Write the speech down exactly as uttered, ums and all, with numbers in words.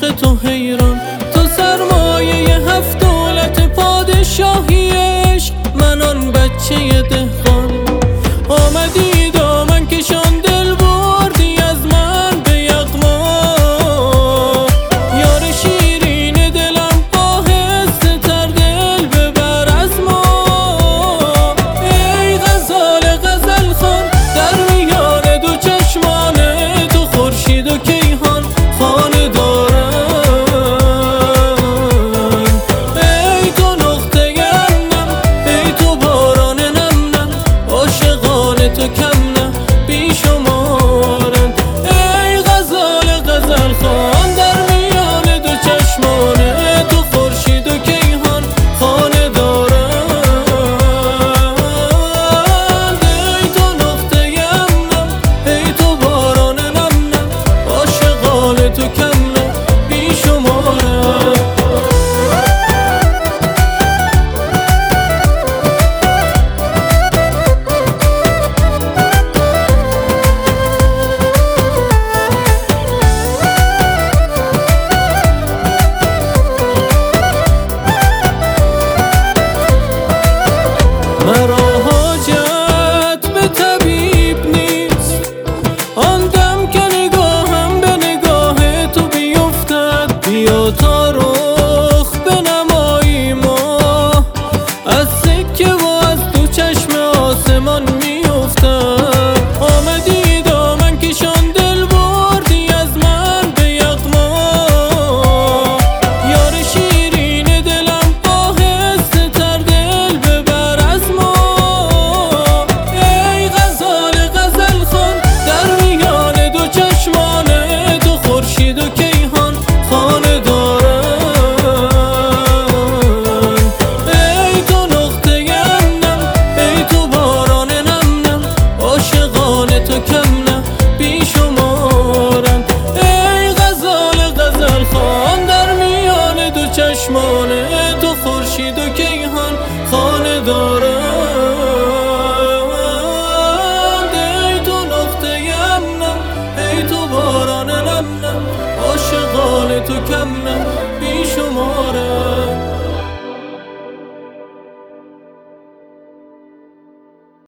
عشق تو حیران، تو سرمایه هفت دولت پادشاهی عشق، من آن بچه دهقان. آمدی دامن کشان دل بردی از من به یغما، یار شیرین دلم آهسته تر دل ببر از ما. ای غزال غزل خوان در میان دو چشمان تو، خورشید و کیهان خانه دارن. ای تو نقطه نم، ای تو باران نم نم، عاشقان تو کم نه بی شمارن. ای غزال غزل خوان در میان دو چشمان تو، خورشید و کیهان خانه دارن. ای تو نقطه نم، ای تو باران نم نم، عاشقان تو کم نه بی شمارن. مرا حاجت به طبیب نیست، آن دم که نگاهم به نگاه تو بیفتد. بیا تا